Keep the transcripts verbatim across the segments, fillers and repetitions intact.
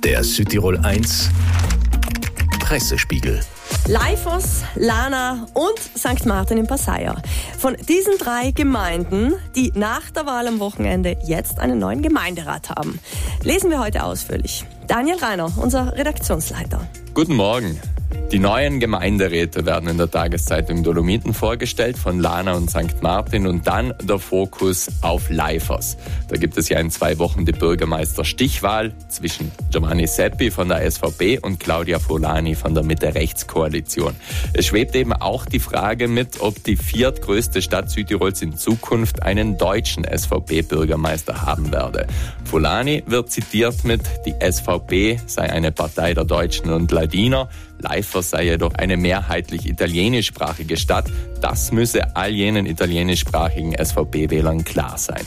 Der Südtirol eins Pressespiegel. Leifers, Lana und Sankt Martin in Passeier. Von diesen drei Gemeinden, die nach der Wahl am Wochenende jetzt einen neuen Gemeinderat haben, lesen wir heute ausführlich. Daniel Reiner, unser Redaktionsleiter. Guten Morgen. Die neuen Gemeinderäte werden in der Tageszeitung Dolomiten vorgestellt von Lana und Sankt Martin und dann der Fokus auf Leifers. Da gibt es ja in zwei Wochen die Bürgermeister-Stichwahl zwischen Giovanni Seppi von der S V B und Claudia Forlani von der Mitte-Rechts-Koalition. Es schwebt eben auch die Frage mit, ob die viertgrößte Stadt Südtirols in Zukunft einen deutschen S V B-Bürgermeister haben werde. Forlani wird zitiert mit, die S V B sei eine Partei der Deutschen und Ladiner. Leifers sei jedoch eine mehrheitlich italienischsprachige Stadt. Das müsse all jenen italienischsprachigen S V B-Wählern klar sein.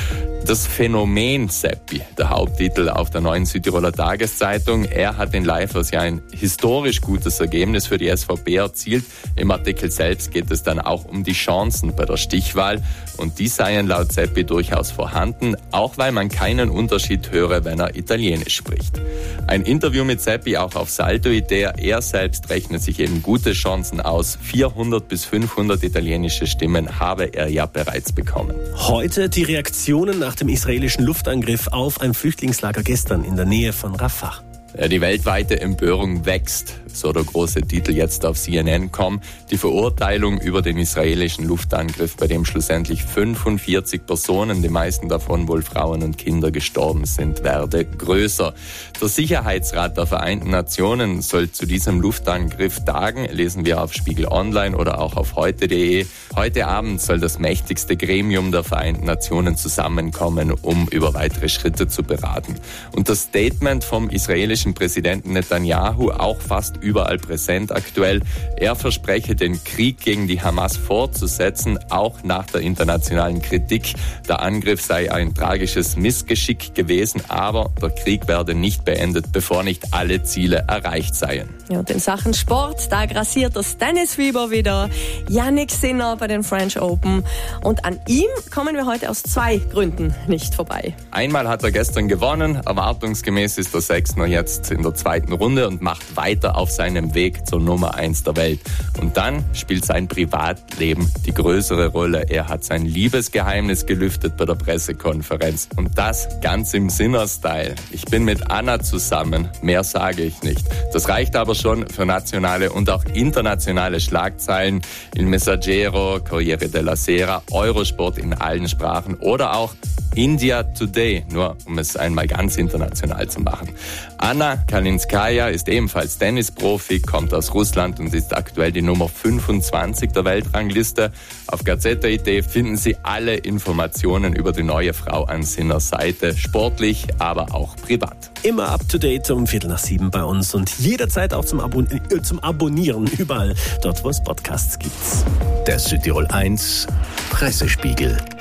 Das Phänomen Seppi, der Haupttitel auf der neuen Südtiroler Tageszeitung. Er hat in Leifers ja ein historisch gutes Ergebnis für die S V B erzielt. Im Artikel selbst geht es dann auch um die Chancen bei der Stichwahl. Und die seien laut Seppi durchaus vorhanden, auch weil man keinen Unterschied höre, wenn er Italienisch spricht. Ein Interview mit Seppi auch auf Salto Idea. Er selbst rechnet sich eben gute Chancen aus. vierhundert bis fünfhundert italienische Stimmen habe er ja bereits bekommen. Heute die Reaktionen nach dem israelischen Luftangriff auf ein Flüchtlingslager gestern in der Nähe von Rafah. Die weltweite Empörung wächst, so der große Titel jetzt auf C N N Punkt com. Die Verurteilung über den israelischen Luftangriff, bei dem schlussendlich fünfundvierzig Personen, die meisten davon wohl Frauen und Kinder, gestorben sind, werde größer. Der Sicherheitsrat der Vereinten Nationen soll zu diesem Luftangriff tagen, lesen wir auf Spiegel Online oder auch auf heute punkt de. Heute Abend soll das mächtigste Gremium der Vereinten Nationen zusammenkommen, um über weitere Schritte zu beraten. Und das Statement vom israelischen Präsidenten Netanyahu, auch fast überall präsent aktuell. Er verspreche, den Krieg gegen die Hamas fortzusetzen, auch nach der internationalen Kritik. Der Angriff sei ein tragisches Missgeschick gewesen, aber der Krieg werde nicht beendet, bevor nicht alle Ziele erreicht seien. Ja, und in Sachen Sport, da grassiert das Tennisfieber wieder. Yannick Sinner bei den French Open. Und an ihm kommen wir heute aus zwei Gründen nicht vorbei. Einmal hat er gestern gewonnen. Erwartungsgemäß ist der Sechsner jetzt in der zweiten Runde und macht weiter auf seinem Weg zur Nummer eins der Welt. Und dann spielt sein Privatleben die größere Rolle. Er hat sein Liebesgeheimnis gelüftet bei der Pressekonferenz. Und das ganz im Sinner-Style. Ich bin mit Anna zusammen, mehr sage ich nicht. Das reicht aber schon für nationale und auch internationale Schlagzeilen. Il Messaggero, Corriere della Sera, Eurosport in allen Sprachen oder auch India Today, nur um es einmal ganz international zu machen. Anna Kalinskaya ist ebenfalls Tennisprofi, kommt aus Russland und ist aktuell die Nummer fünfundzwanzig der Weltrangliste. Auf Gazeta punkt it finden Sie alle Informationen über die neue Frau an Sinners Seite, sportlich, aber auch privat. Immer up to date um Viertel nach sieben bei uns und jederzeit auch zum, Abon- äh, zum Abonnieren überall dort, wo es Podcasts gibt. Der Südtirol eins Pressespiegel.